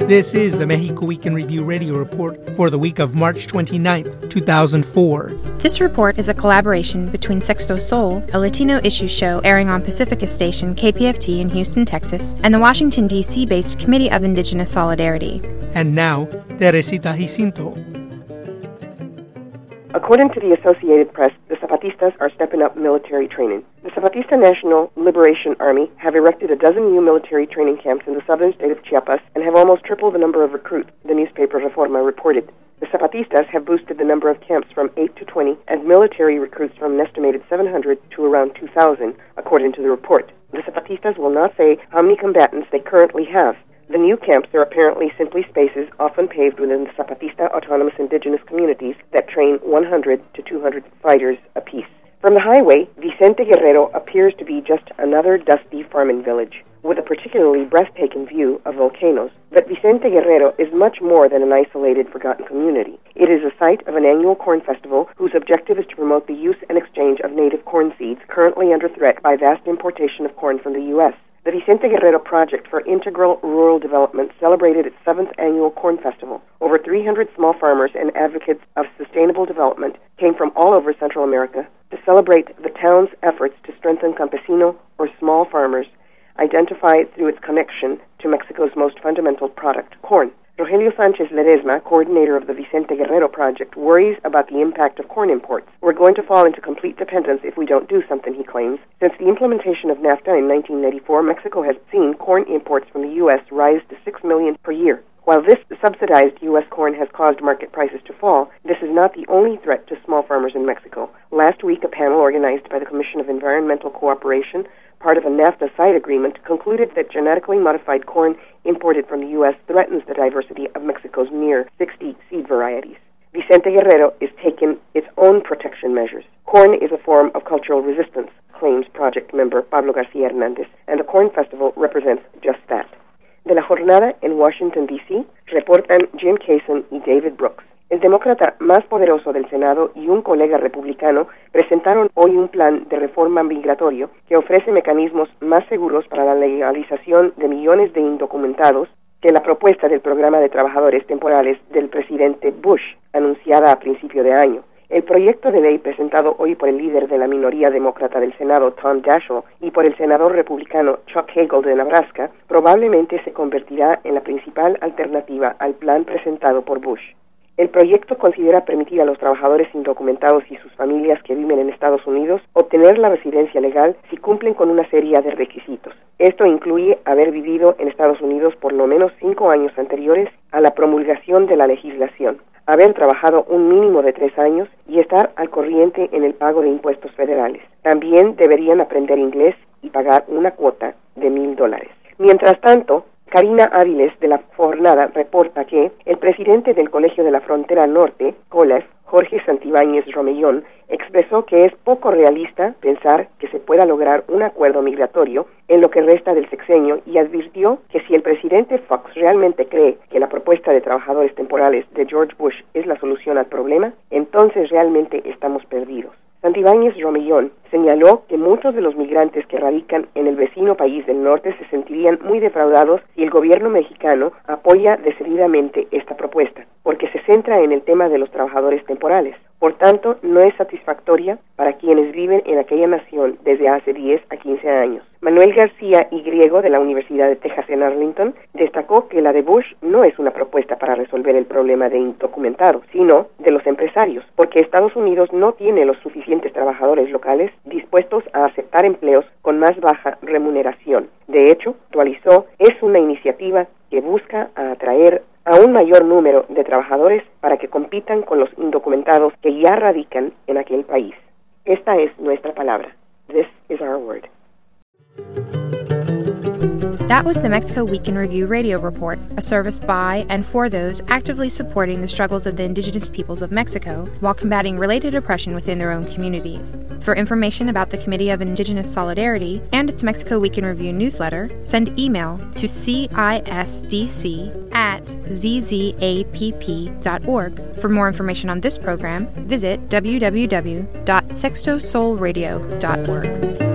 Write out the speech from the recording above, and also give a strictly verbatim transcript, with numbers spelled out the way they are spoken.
This is the Mexico Week in Review radio report for the week of March twenty-ninth, two thousand four. This report is a collaboration between Sexto Sol, a Latino issue show airing on Pacifica Station K P F T in Houston, Texas, and the Washington, D C-based Committee of Indigenous Solidarity. And now, Teresita Jacinto. According to the Associated Press, the Zapatistas are stepping up military training. The Zapatista National Liberation Army have erected a dozen new military training camps in the southern state of Chiapas and have almost tripled the number of recruits, the newspaper Reforma reported. The Zapatistas have boosted the number of camps from eight to twenty and military recruits from an estimated seven hundred to around two thousand, according to the report. The Zapatistas will not say how many combatants they currently have. The new camps are apparently simply spaces often paved within the Zapatista autonomous indigenous communities that train one hundred to two hundred fighters apiece. From the highway, Vicente Guerrero appears to be just another dusty farming village, with a particularly breathtaking view of volcanoes. But Vicente Guerrero is much more than an isolated, forgotten community. It is a site of an annual corn festival whose objective is to promote the use and exchange of native corn seeds currently under threat by vast importation of corn from the U S The Vicente Guerrero Project for Integral Rural Development celebrated its seventh annual corn festival. Over three hundred small farmers and advocates of sustainable development came from all over Central America to celebrate the town's efforts to strengthen campesino, or small farmers, identified through its connection to Mexico's most fundamental product, corn. Rogelio Sanchez Ledesma, coordinator of the Vicente Guerrero Project, worries about the impact of corn imports. We're going to fall into complete dependence if we don't do something, he claims. Since the implementation of NAFTA in nineteen ninety-four, Mexico has seen corn imports from the U S rise to six million per year. While this subsidized U S corn has caused market prices to fall, this is not the only threat to small farmers in Mexico. Last week, a panel organized by the Commission of Environmental Cooperation, part of a NAFTA side agreement, concluded that genetically modified corn imported from the U S threatens the diversity of Mexico's near sixty seed varieties. Vicente Guerrero is taking its own protection measures. Corn is a form of cultural resistance, claims project member Pablo García Hernández, and the Corn Festival represents just that. De la jornada en Washington, D C, reportan Jim Kaysen y David Brooks. El demócrata más poderoso del Senado y un colega republicano presentaron hoy un plan de reforma migratorio que ofrece mecanismos más seguros para la legalización de millones de indocumentados que la propuesta del programa de trabajadores temporales del presidente Bush, anunciada a principio de año. El proyecto de ley presentado hoy por el líder de la minoría demócrata del Senado, Tom Daschle, y por el senador republicano Chuck Hagel de Nebraska, probablemente se convertirá en la principal alternativa al plan presentado por Bush. El proyecto considera permitir a los trabajadores indocumentados y sus familias que viven en Estados Unidos obtener la residencia legal si cumplen con una serie de requisitos. Esto incluye haber vivido en Estados Unidos por lo menos cinco años anteriores a la promulgación de la legislación, haber trabajado un mínimo de tres años y estar al corriente en el pago de impuestos federales. También deberían aprender inglés y pagar una cuota de mil dólares. Mientras tanto, Karina Áviles de la Jornada reporta que el presidente del Colegio de la Frontera Norte, COLAF, Jorge Santibáñez Romellón, expresó que es poco realista pensar que se pueda lograr un acuerdo migratorio en lo que resta del sexenio y advirtió que si el presidente Fox realmente cree que la propuesta de trabajadores temporales de George Bush es la solución al problema, entonces realmente estamos perdidos. Santibáñez Romellón señaló que muchos de los migrantes que radican en el vecino país del norte se sentirían muy defraudados si el gobierno mexicano apoya decididamente esta propuesta, porque se centra en el tema de los trabajadores temporales. Por tanto, no es satisfactoria para quienes viven en aquella nación desde hace diez a quince años. Manuel García Y. Griego, de la Universidad de Texas en Arlington, destacó que la de Bush no es una propuesta para resolver el problema de indocumentados, sino de los empresarios, porque Estados Unidos no tiene los suficientes trabajadores locales dispuestos a aceptar empleos con más baja remuneración. De hecho, actualizó, es una iniciativa que busca atraer a un mayor número de trabajadores para que compitan con los indocumentados que ya radican en aquel país. Esta es nuestra palabra. This is our word. That was the Mexico Week in Review radio report, a service by and for those actively supporting the struggles of the indigenous peoples of Mexico while combating related oppression within their own communities. For information about the Committee of Indigenous Solidarity and its Mexico Week in Review newsletter, send email to cisdc at zzapp dot org. For more information on this program, visit w w w dot sexto sol radio dot org.